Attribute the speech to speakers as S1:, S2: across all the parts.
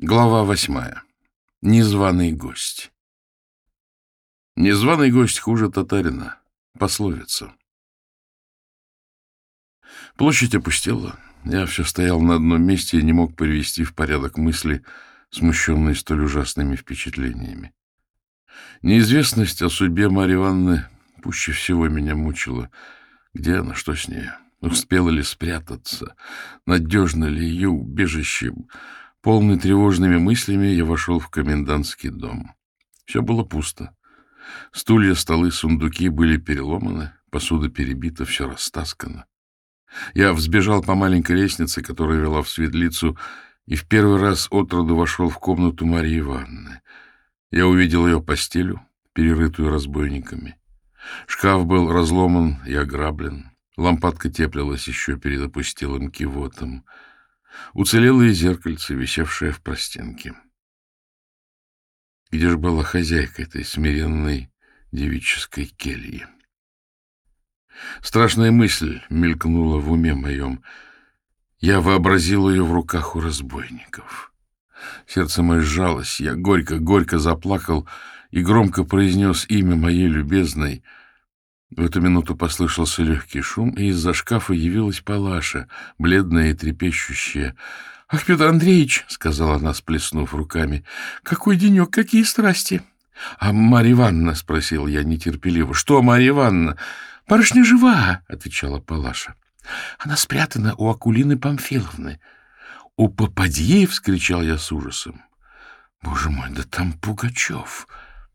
S1: Глава 8. Незваный гость. Незваный гость хуже татарина. Пословица. Площадь опустела. Я все стоял на одном месте и не мог привести в порядок мысли, смущенные столь ужасными впечатлениями. Неизвестность о судьбе Марьи Ивановны пуще всего меня мучила. Где она, что с ней? Успела ли спрятаться? Надежно ли ее убежище? Полный тревожными мыслями, я вошел в комендантский дом. Все было пусто. Стулья, столы, сундуки были переломаны, посуда перебита, все растаскано. Я взбежал по маленькой лестнице, которая вела в светлицу, и в первый раз отроду вошел в комнату Марьи Ивановны. Я увидел ее постелю, перерытую разбойниками. Шкаф был разломан и ограблен. Лампадка теплилась еще перед опустелым кивотом. Уцелело и зеркальце, висевшее в простенке. Где же была хозяйка этой смиренной девической кельи? Страшная мысль мелькнула в уме моем. Я вообразил ее в руках у разбойников. Сердце мое сжалось, я горько заплакал и громко произнес имя моей любезной. В эту минуту послышался легкий шум, и из-за шкафа явилась Палаша, бледная и трепещущая. — Ах, Петр Андреевич, — сказала она, сплеснув руками, — какой денек, какие страсти! — А Марья Ивановна? — спросил я нетерпеливо. — Что, Марья Ивановна? — Барышня жива, — отвечала Палаша. — Она спрятана у Акулины Памфиловны. — У попадьи? — вскричал я с ужасом. — Боже мой, да там Пугачев!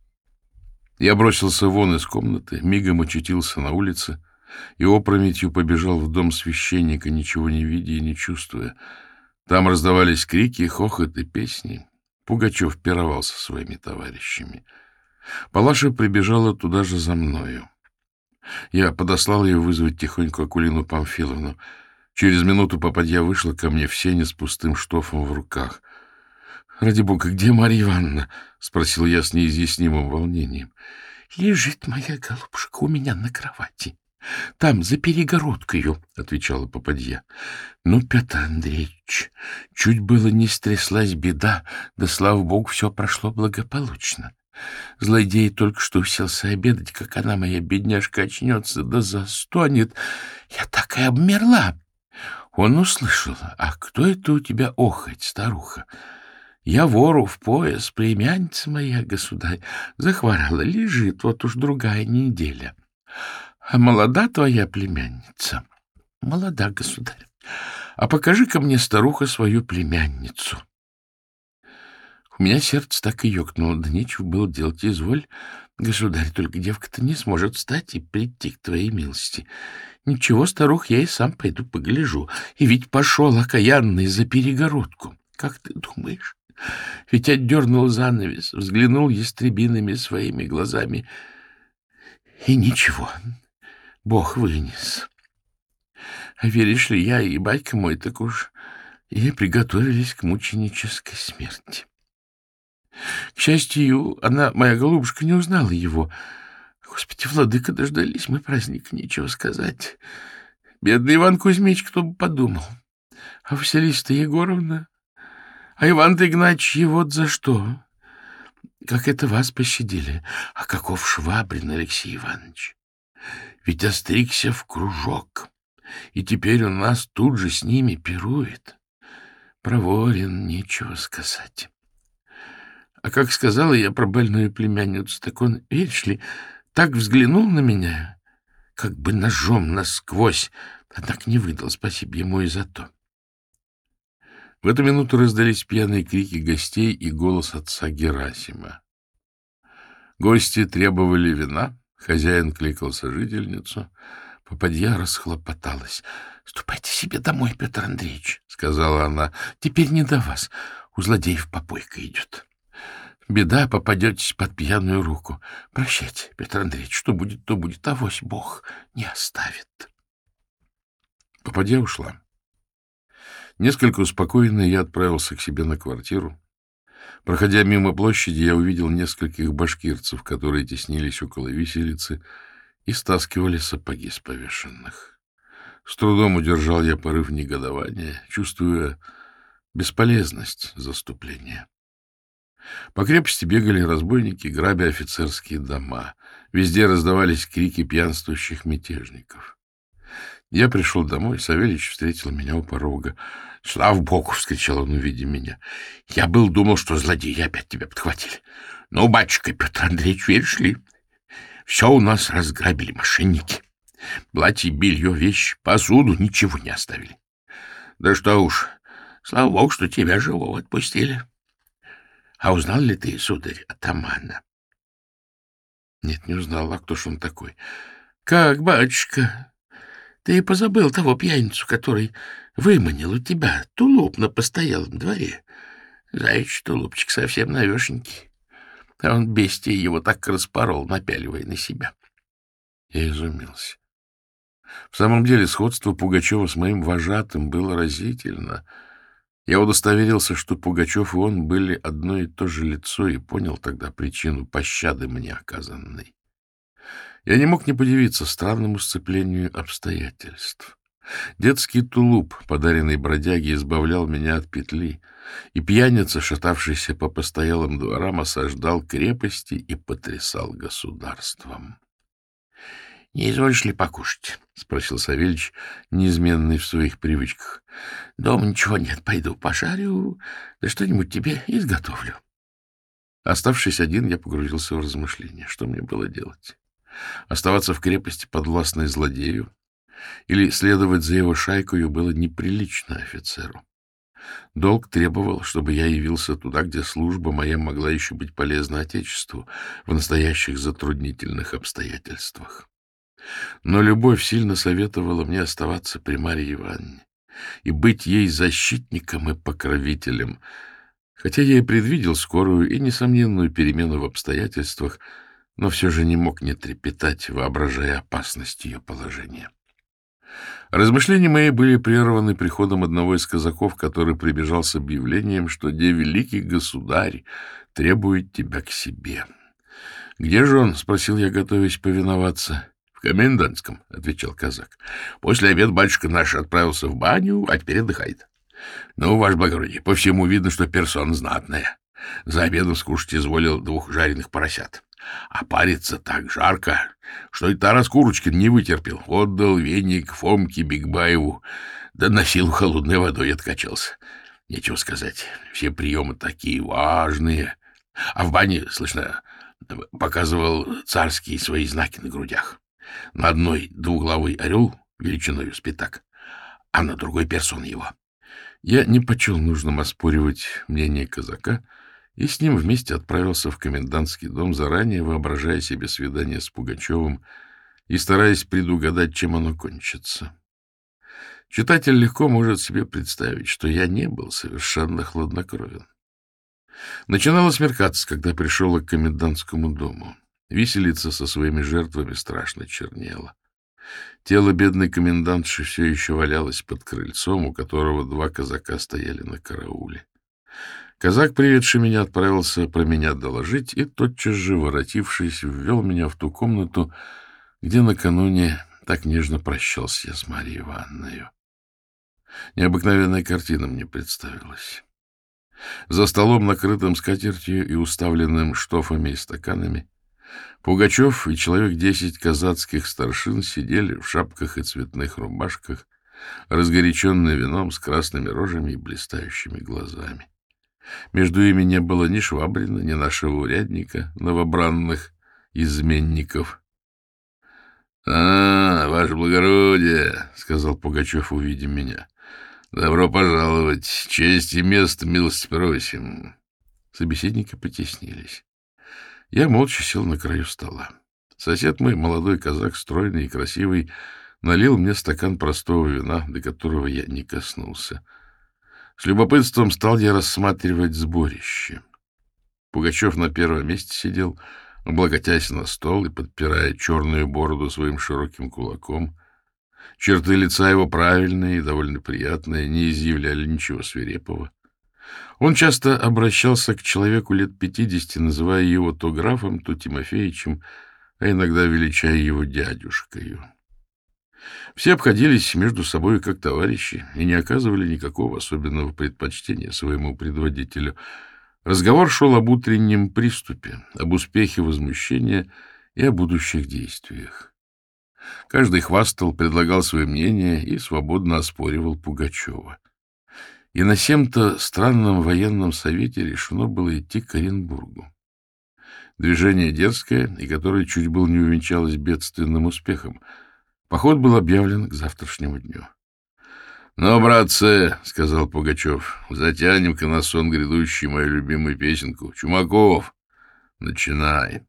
S1: Я бросился вон из комнаты, мигом очутился на улице и опрометью побежал в дом священника, ничего не видя и не чувствуя. Там раздавались крики, хохот и песни. Пугачев пировал со своими товарищами. Палаша прибежала туда же за мною. Я подослал ее вызвать тихонько Акулину Памфиловну. Через минуту попадья вышла ко мне в сене с пустым штофом в руках. — Ради бога, где Марья Ивановна? — спросил я с неизъяснимым волнением. — Лежит моя голубушка у меня на кровати. Там, за перегородкою, — отвечала попадья. — Ну, Петр Андреевич, чуть было не стряслась беда, да, слава богу, все прошло благополучно. Злодей только что уселся обедать, как она, моя бедняжка, очнется, да застонет. Я так и обмерла. Он услышал: «А кто это у тебя охоть, старуха? Я вору в пояс, племянница моя, государь, захворала, лежит вот уж другая неделя. А молода твоя племянница? Молода, государь. А покажи-ка мне, старуха, свою племянницу». У меня сердце так и ёкнуло, да нечего было делать. Изволь, государь, только девка-то не сможет встать и прийти к твоей милости. Ничего, старух, я и сам пойду погляжу. И ведь пошел окаянный за перегородку. Как ты думаешь? Ведь отдернул занавес, взглянул ястребиными своими глазами. И ничего, Бог вынес. А веришь ли, я и батька мой так уж и приготовились к мученической смерти. К счастью, она, моя голубушка, не узнала его. Господи, владыка, дождались мы праздника, нечего сказать. Бедный Иван Кузьмич, кто бы подумал. А Василиса Егоровна... А Иван-то Игнатьевич, вот за что. Как это вас пощадили. А каков Швабрин Алексей Иванович? Ведь остригся в кружок, и теперь у нас тут же с ними пирует. Проворен, нечего сказать. А как сказала я про больную племянницу, так он, видишь ли, так взглянул на меня, как бы ножом насквозь, однако не выдал, спасибо ему и за то. В эту минуту раздались пьяные крики гостей и голос отца Герасима. Гости требовали вина, хозяин кликал сожительницу, попадья расхлопоталась. — Ступайте себе домой, Петр Андреевич, — сказала она, — теперь не до вас, у злодеев попойка идет. Беда, попадетесь под пьяную руку. Прощайте, Петр Андреевич, что будет, то будет, авось Бог не оставит. Попадья ушла. Несколько успокоенный, я отправился к себе на квартиру. Проходя мимо площади, я увидел нескольких башкирцев, которые теснились около виселицы и стаскивали сапоги с повешенных. С трудом удержал я порыв негодования, чувствуя бесполезность заступления. По крепости бегали разбойники, грабя офицерские дома. Везде раздавались крики пьянствующих мятежников. Я пришел домой, Савельич встретил меня у порога. — Слава богу! — вскричал он, увидя меня. — Я думал, что злодеи опять тебя подхватили. Ну, батюшка Петр Андреевич, веришь ли? Все у нас разграбили мошенники. Платье, белье, вещи, посуду ничего не оставили. Да что уж, слава богу, что тебя живого отпустили. А узнал ли ты, сударь, атамана? Нет, не узнал. А кто ж он такой? Как, батюшка? Ты позабыл того пьяницу, который выманил у тебя тулуп на постоялом дворе? Заячий тулупчик совсем новешенький. А он, бестия, его так распорол, напяливая на себя. Я изумился. В самом деле сходство Пугачева с моим вожатым было разительно. Я удостоверился, что Пугачев и он были одно и то же лицо, и понял тогда причину пощады мне оказанной. Я не мог не подивиться странному сцеплению обстоятельств. Детский тулуп, подаренный бродяге, избавлял меня от петли, и пьяница, шатавшийся по постоялым дворам, осаждал крепости и потрясал государством. — Не изволишь ли покушать? — спросил Савельич, неизменный в своих привычках. — Дома ничего нет, пойду пошарю, да что-нибудь тебе изготовлю. Оставшись один, я погрузился в размышления. Что мне было делать? Оставаться в крепости подвластной злодею или следовать за его шайкою было неприлично офицеру. Долг требовал, чтобы я явился туда, где служба моя могла еще быть полезна Отечеству в настоящих затруднительных обстоятельствах. Но любовь сильно советовала мне оставаться при Марье Ивановне и быть ей защитником и покровителем, хотя я и предвидел скорую и несомненную перемену в обстоятельствах, но все же не мог не трепетать, воображая опасность ее положения. Размышления мои были прерваны приходом одного из казаков, который прибежал с объявлением, что «Де великий государь требует тебя к себе». «Где же он?» — спросил я, готовясь повиноваться. — В комендантском, — отвечал казак. — После обеда батюшка наш отправился в баню, а теперь отдыхает. Ну, ваше благородие, по всему видно, что персона знатная. За обедом скушать изволил 2 жареных поросят. А париться так жарко, что и Тарас Курочкин не вытерпел. Отдал веник Фомке Бигбаеву, да на силу холодной водой откачался. Нечего сказать, все приемы такие важные. А в бане, слышно, показывал царские свои знаки на грудях. На одной 2-главый орел величиною с пятак, а на другой персон его. Я не почел нужным оспоривать мнение казака, и с ним вместе отправился в комендантский дом, заранее воображая себе свидание с Пугачевым и стараясь предугадать, чем оно кончится. Читатель легко может себе представить, что я не был совершенно хладнокровен. Начинало смеркаться, когда пришел к комендантскому дому. Виселица со своими жертвами страшно чернела. Тело бедной комендантши все еще валялось под крыльцом, у которого 2 казака стояли на карауле. Казак, приведший меня, отправился про меня доложить и, тотчас же, воротившись, ввел меня в ту комнату, где накануне так нежно прощался я с Марьей Ивановной. Необыкновенная картина мне представилась. За столом, накрытым скатертью и уставленным штофами и стаканами, Пугачев и человек 10 казацких старшин сидели в шапках и цветных рубашках, разгоряченные вином, с красными рожами и блистающими глазами. Между ими не было ни Швабрина, ни нашего урядника, новобранных изменников. — ваше благородие, — сказал Пугачев, увидя меня, — добро пожаловать, честь и место, милости просим. Собеседники потеснились. Я молча сел на краю стола. Сосед мой, молодой казак, стройный и красивый, налил мне стакан простого вина, до которого я не коснулся. С любопытством стал я рассматривать сборище. Пугачев на первом месте сидел, облокотясь на стол и подпирая черную бороду своим широким кулаком. Черты лица его правильные и довольно приятные, не изъявляли ничего свирепого. Он часто обращался к человеку лет 50, называя его то графом, то Тимофеичем, а иногда величая его дядюшкою. Все обходились между собой как товарищи и не оказывали никакого особенного предпочтения своему предводителю. Разговор шел об утреннем приступе, об успехе возмущения и о будущих действиях. Каждый хвастал, предлагал свое мнение и свободно оспоривал Пугачева. И на сем-то странном военном совете решено было идти к Оренбургу. Движение дерзкое, и которое чуть было не увенчалось бедственным успехом. Поход был объявлен к завтрашнему дню. — Ну, братцы, — сказал Пугачев, — затянем-ка на сон грядущий мою любимую песенку. Чумаков, начинай.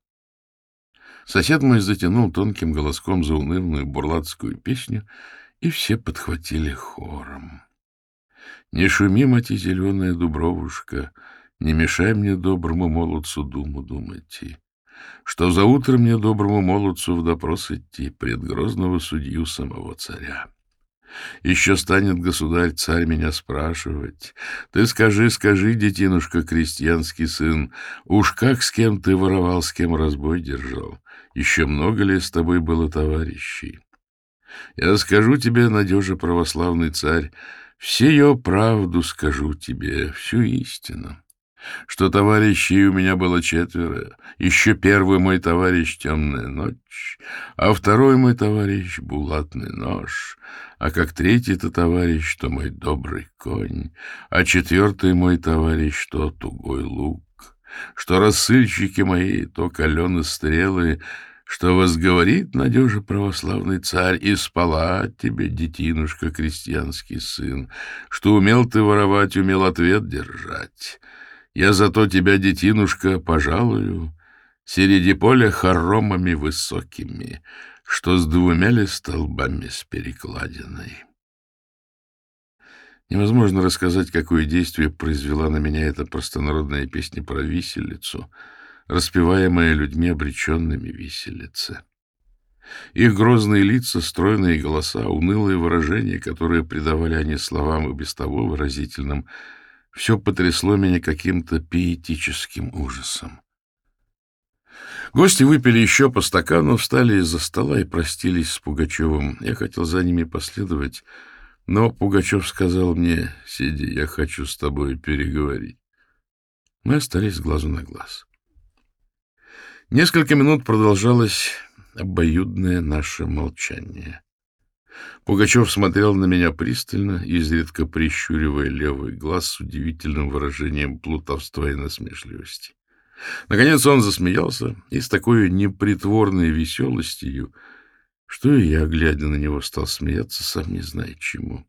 S1: Сосед мой затянул тонким голоском заунывную бурлацкую песню, и все подхватили хором. Не шуми, мати, зеленая дубровушка, не мешай мне, доброму молодцу, думу думать. Что за утро мне, доброму молодцу, в допрос идти пред грозного судью самого царя? Еще станет государь-царь меня спрашивать. Ты скажи, скажи, детинушка, крестьянский сын, уж как с кем ты воровал, с кем разбой держал? Еще много ли с тобой было товарищей? Я скажу тебе, надежа православный царь, всею правду скажу тебе, всю истину. Что товарищей у меня было 4. Еще первый мой товарищ — темная ночь, а второй мой товарищ — булатный нож, а как третий-то товарищ, то мой добрый конь, а 4-й мой товарищ, то тугой лук, что рассыльщики мои, то каленые стрелы, что возговорит надежа православный царь, и спала тебе, детинушка, крестьянский сын, что умел ты воровать, умел ответ держать. Я зато тебя, детинушка, пожалую среди поля хоромами высокими, что с 2 ли столбами с перекладиной. Невозможно рассказать, какое действие произвела на меня эта простонародная песня про виселицу, распеваемая людьми, обреченными виселице. Их грозные лица, стройные голоса, унылые выражения, которые придавали они словам и без того выразительным, все потрясло меня каким-то пиетическим ужасом. Гости выпили еще по стакану, встали из-за стола и простились с Пугачевым. Я хотел за ними последовать, но Пугачев сказал мне: «Сиди, я хочу с тобой переговорить». Мы остались с глазу на глаз. Несколько минут продолжалось обоюдное наше молчание. Пугачев смотрел на меня пристально, изредка прищуривая левый глаз с удивительным выражением плутовства и насмешливости. Наконец он засмеялся и с такой непритворной веселостью, что и я, глядя на него, стал смеяться, сам не зная чему.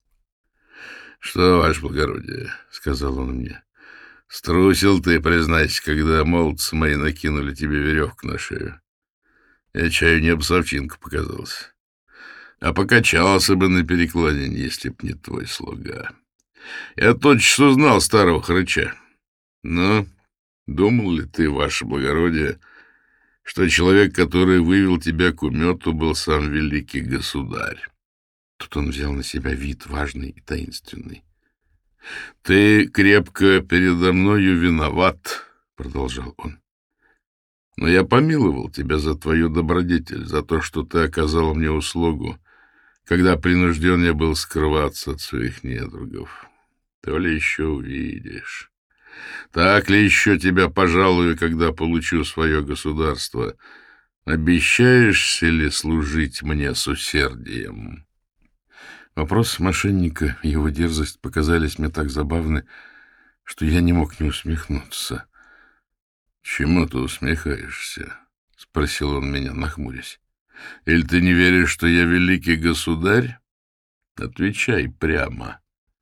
S1: — Что, ваше благородие, — сказал он мне, — струсил ты, признайся, когда молодцы мои накинули тебе веревку на шею. Я чаю не обсовчинка показалась. А покачался бы на перекладине, если б не твой слуга. Я тотчас узнал старого хрыча. Но думал ли ты, ваше благородие, что человек, который вывел тебя к умету, был сам великий государь? Тут он взял на себя вид важный и таинственный. — Ты крепко передо мною виноват, — продолжал он. — Но я помиловал тебя за твою добродетель, за то, что ты оказал мне услугу, когда принужден я был скрываться от своих недругов. То ли еще увидишь. Так ли еще тебя пожалую, когда получу свое государство? Обещаешься ли служить мне с усердием? Вопрос мошенника и его дерзость показались мне так забавны, что я не мог не усмехнуться. — Чему ты усмехаешься? — спросил он меня, нахмурясь. — Или ты не веришь, что я великий государь? Отвечай прямо.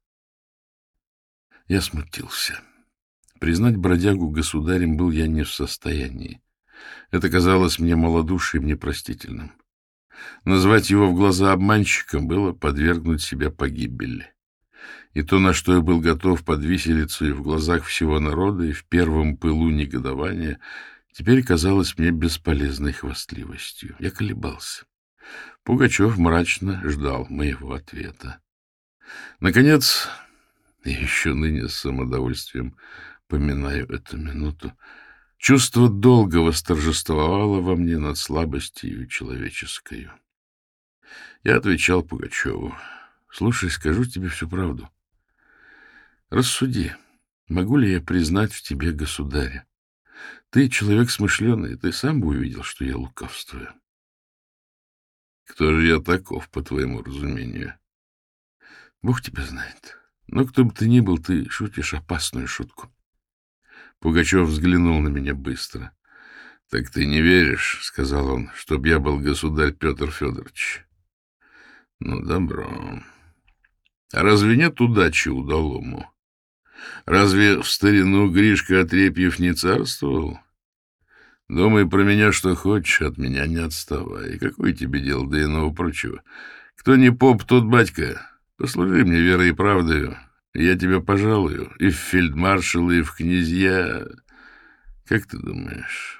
S1: Я смутился. Признать бродягу государем был я не в состоянии. Это казалось мне малодушием непростительным. Назвать его в глаза обманщиком было подвергнуть себя погибели. И то, на что я был готов под виселицу и в глазах всего народа, и в первом пылу негодования, теперь казалось мне бесполезной хвастливостью. Я колебался. Пугачев мрачно ждал моего ответа. Наконец, я еще ныне с самодовольствием поминаю эту минуту, чувство долга восторжествовало во мне над слабостью человеческою. Я отвечал Пугачеву: «Слушай, скажу тебе всю правду. Рассуди, могу ли я признать в тебе государя? Ты человек смышленый, ты сам бы увидел, что я лукавствую». «Кто же я таков, по твоему разумению?» «Бог тебя знает. Но кто бы ты ни был, ты шутишь опасную шутку». Пугачев взглянул на меня быстро. «Так ты не веришь, — сказал он, — чтоб я был государь Петр Федорович? Ну, добро. А разве нет удачи удалому? Разве в старину Гришка Отрепьев не царствовал? Думай про меня, что хочешь, от меня не отставай. И какое тебе дело до иного прочего? Кто не поп, тот батька. Послужи мне верой и правдою, и я тебя пожалую и в фельдмаршалы, и в князья. Как ты думаешь?»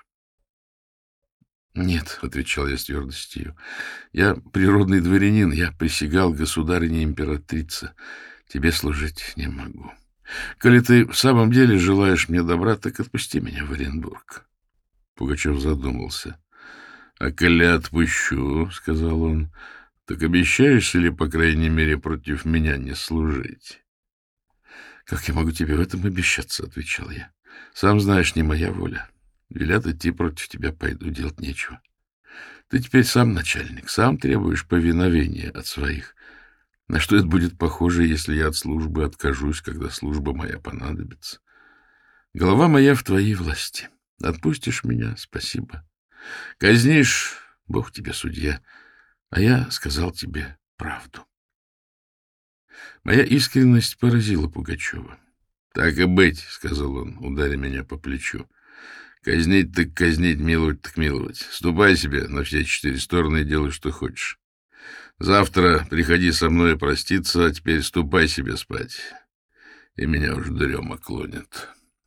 S1: «Нет, — отвечал я с твердостью, — я природный дворянин, я присягал государине императрице, тебе служить не могу. Коли ты в самом деле желаешь мне добра, так отпусти меня в Оренбург». Пугачев задумался. «А коли отпущу, — сказал он, — так обещаешь или, по крайней мере, против меня не служить?» «Как я могу тебе в этом обещаться? — отвечал я. — Сам знаешь, не моя воля. Велят идти, против тебя пойду, делать нечего. Ты теперь сам начальник, сам требуешь повиновения от своих. На что это будет похоже, если я от службы откажусь, когда служба моя понадобится? Голова моя в твоей власти. Отпустишь меня — спасибо. Казнишь — Бог тебе судья, а я сказал тебе правду». Моя искренность поразила Пугачева. «Так и быть, — сказал он, ударя меня по плечу. — Казнить так казнить, миловать так миловать. Ступай себе на все 4 стороны и делай, что хочешь. Завтра приходи со мной проститься, а теперь ступай себе спать. И меня уж дрема клонит».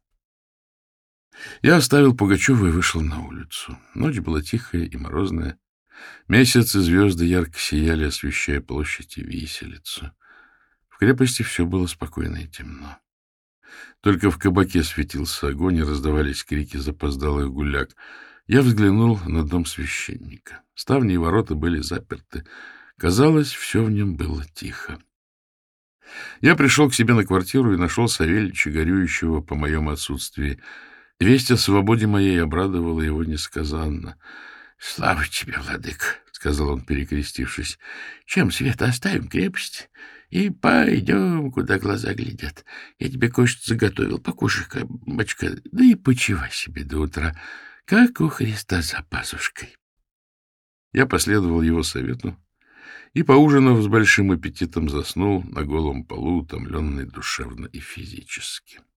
S1: Я оставил Пугачева и вышел на улицу. Ночь была тихая и морозная. Месяц и звезды ярко сияли, освещая площадь и виселицу. В крепости все было спокойно и темно. Только в кабаке светился огонь, и раздавались крики запоздалых гуляк. Я взглянул на дом священника. Ставни и ворота были заперты. Казалось, все в нем было тихо. Я пришел к себе на квартиру и нашел Савельича, горюющего по моем отсутствии. Весть о свободе моей обрадовала его несказанно. — Слава тебе, владыка! — сказал он, перекрестившись. — Чем свет, оставим крепость и пойдем, куда глаза глядят. Я тебе кое-что заготовил. Покушай-ка, бачка, да и почивай себе до утра, как у Христа за пазушкой. Я последовал его совету и, поужинав с большим аппетитом, заснул на голом полу, утомленный душевно и физически.